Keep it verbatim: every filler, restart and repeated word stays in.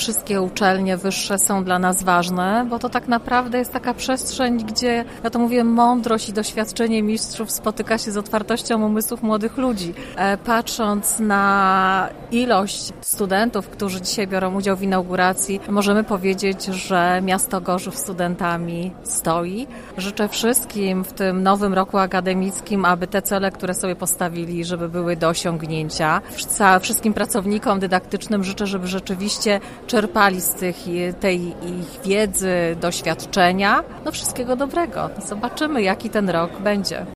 wszystkie uczelnie wyższe są dla nas ważne, bo to tak naprawdę jest taka przestrzeń, gdzie, ja to mówię, mądrość i doświadczenie mistrzów spotyka się z otwartością umysłów młodych ludzi. Patrząc na ilość studentów, którzy dzisiaj biorą udział w inauguracji, możemy powiedzieć, że miasto Gorzów studentami stoi. Życzę wszystkim w tym nowym roku akademickim, aby te cele, które sobie postawili, żeby były do osiągnięcia. Wszystkim pracownikom dydaktycznym życzę, żeby rzeczywiście czerpali z tych, tej ich wiedzy, doświadczenia. No wszystkiego dobrego. Zobaczymy, jaki ten rok będzie.